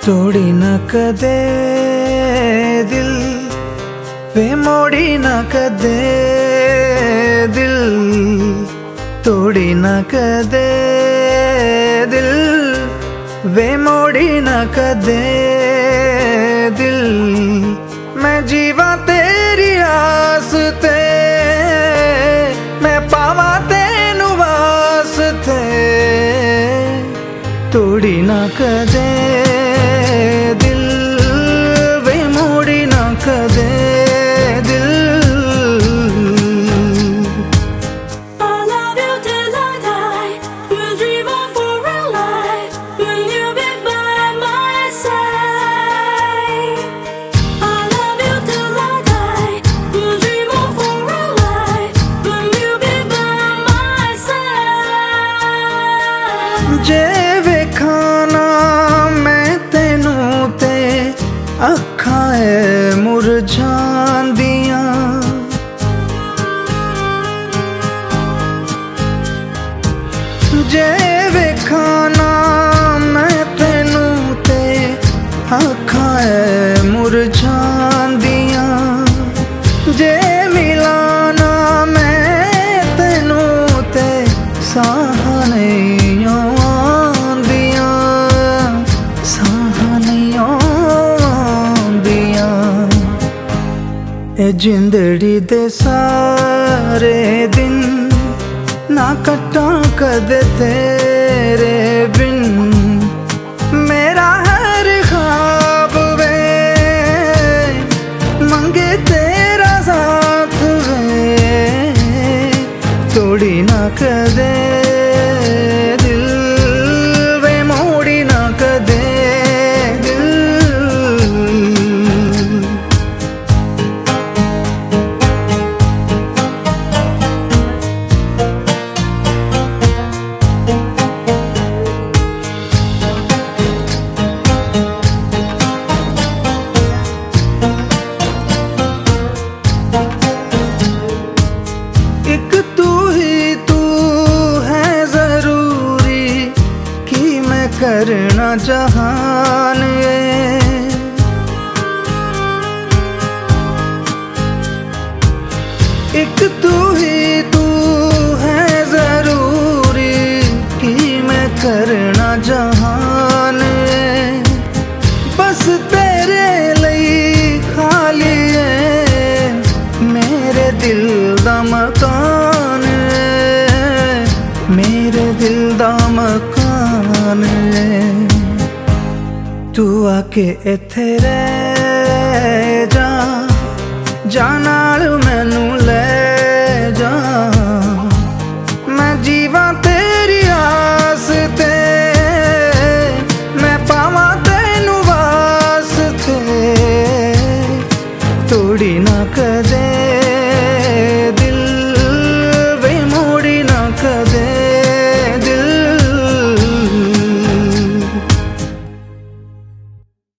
तोड़ी न कदे दिल वे मोड़ी न कदे दिल तोड़ी न कदे दिल वे मोड़ी न कदे दिल मैं जीवा तेरी आस ते मैं पावा तेनू वास्ते तोड़ी न कदे दिल वे मोड़ी न कदे दिल जे वेखाना मैं तेनू ते अखां मुरझांदियां जे वेखाना मैं तेनू ते अखां मुरझांदियां जे मिलाना मैं तेनू ते साह नहीं ए जिंदड़ी दे सारे दिन ना कट्टा कदे तेरे बिन मेरा हर ख्वाब वे मंगे तेरा साथ वे तोड़ी ना कदे दिल वे मोड़ी ना कदे एक तू ही तू है जरूरी कि मैं करना जहान एक तू ही तू है जरूरी कि मैं करना जहान बस तेरे लिए खाली है मेरे दिल दा मकान मेरे दिल दा मकान तू आके इत्थे रह जा जा नाल मैनू ले जा मैं जीवा तेरी आस ते मैं पावा तेनू वास्ते तोड़ी ना कदे